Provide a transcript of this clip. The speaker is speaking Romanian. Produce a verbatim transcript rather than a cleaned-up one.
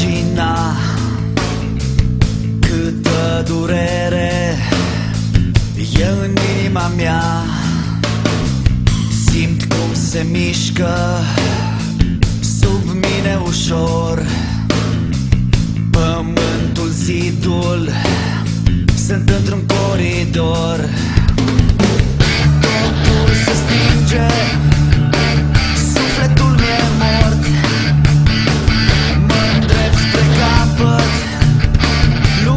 imagina câtă durere e în inima mea. Simt cum se mișcă sub mine ușor pământul, zidul, sunt într-un coridor. Totul se stinge